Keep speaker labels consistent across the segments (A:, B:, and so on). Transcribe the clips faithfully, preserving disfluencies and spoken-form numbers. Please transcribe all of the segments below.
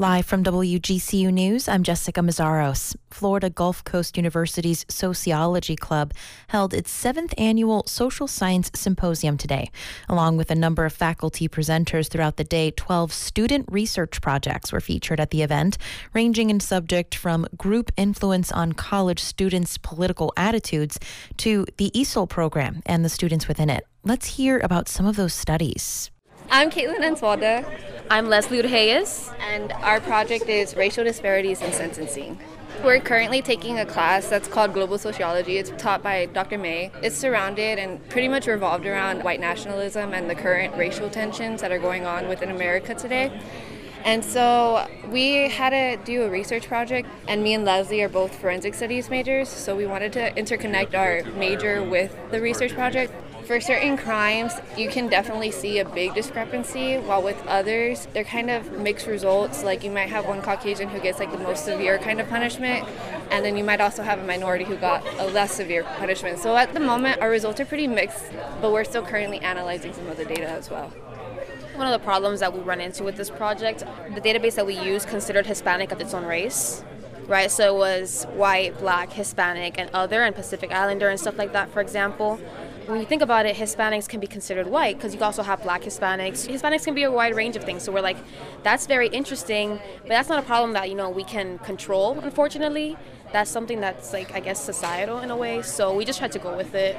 A: Live from W G C U News, I'm Jessica Mazzaros. Florida Gulf Coast University's Sociology Club held its seventh annual Social Science Symposium today. Along with a number of faculty presenters throughout the day, twelve student research projects were featured at the event, ranging in subject from group influence on college students' political attitudes to the E S O L program and the students within it. Let's hear about some of those studies.
B: I'm Caitlin Answalda.
C: I'm Leslie Urheyes.
B: And our project is Racial Disparities in Sentencing. We're currently taking a class that's called Global Sociology. It's taught by Doctor May. It's surrounded and pretty much revolved around white nationalism and the current racial tensions that are going on within America today. And so we had to do a research project, and me and Leslie are both forensic studies majors, so we wanted to interconnect our major with the research project. For certain crimes, you can definitely see a big discrepancy, while with others, they're kind of mixed results. Like you might have one Caucasian who gets like the most severe kind of punishment, and then you might also have a minority who got a less severe punishment. So at the moment, our results are pretty mixed, but we're still currently analyzing some of the data as well.
C: One of the problems that we run into with this project, the database that we use considered Hispanic as its own race, right? So it was white, black, Hispanic, and other, and Pacific Islander and stuff like that, for example. When you think about it, Hispanics can be considered white because you also have black Hispanics. Hispanics can be a wide range of things. So we're like, that's very interesting, but that's not a problem that, you know, we can control, unfortunately. That's something that's, like, I guess, societal in a way. So we just tried to go with it.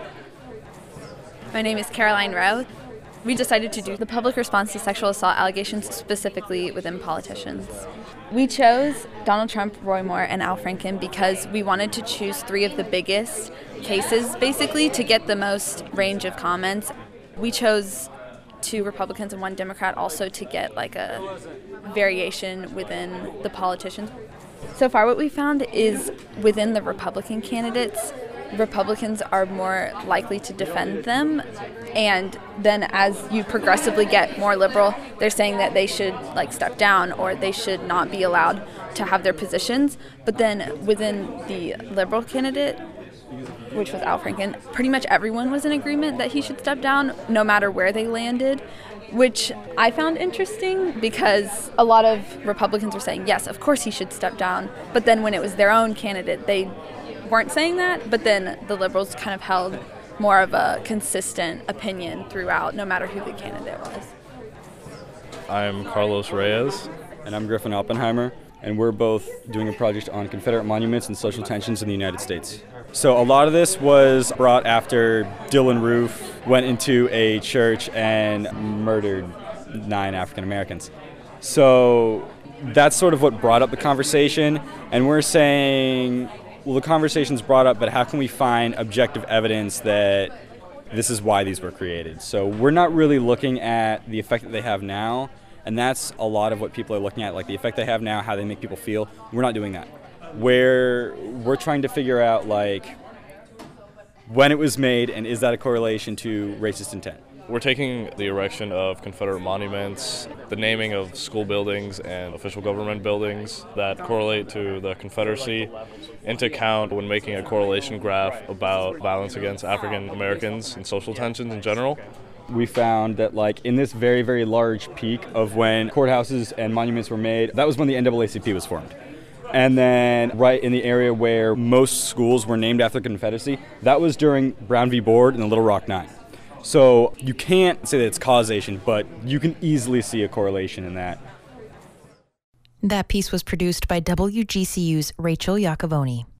D: My name is Caroline Rowe. We decided to do the public response to sexual assault allegations specifically within politicians. We chose Donald Trump, Roy Moore, and Al Franken because we wanted to choose three of the biggest cases, basically, to get the most range of comments. We chose two Republicans and one Democrat also to get like a variation within the politicians. So far what we found is within the Republican candidates, Republicans are more likely to defend them, and then as you progressively get more liberal, they're saying that they should like step down or they should not be allowed to have their positions. But then within the liberal candidate, which was Al Franken, pretty much everyone was in agreement that he should step down no matter where they landed, which I found interesting because a lot of Republicans were saying, yes, of course he should step down, but then when it was their own candidate, they weren't saying that, but then the liberals kind of held more of a consistent opinion throughout, no matter who the candidate was.
E: I'm Carlos Reyes.
F: And I'm Griffin Oppenheimer, and we're both doing a project on Confederate monuments and social tensions in the United States. So a lot of this was brought after Dylann Roof went into a church and murdered nine African Americans. So that's sort of what brought up the conversation, and we're saying, well, the conversation's brought up, but how can we find objective evidence that this is why these were created? So we're not really looking at the effect that they have now, and that's a lot of what people are looking at, like the effect they have now, how they make people feel. We're not doing that. Where we're trying to figure out, like, when it was made, and is that a correlation to racist intent?
E: We're taking the erection of Confederate monuments, the naming of school buildings and official government buildings that correlate to the Confederacy into account when making a correlation graph about violence against African Americans and social tensions in general.
F: We found that, like, in this very, very large peak of when courthouses and monuments were made, that was when the N double A C P was formed. And then right in the area where most schools were named after the Confederacy, that was during Brown v. Board and the Little Rock Nine. So you can't say that it's causation, but you can easily see a correlation in that.
A: That piece was produced by W G C U's Rachel Iacovoni.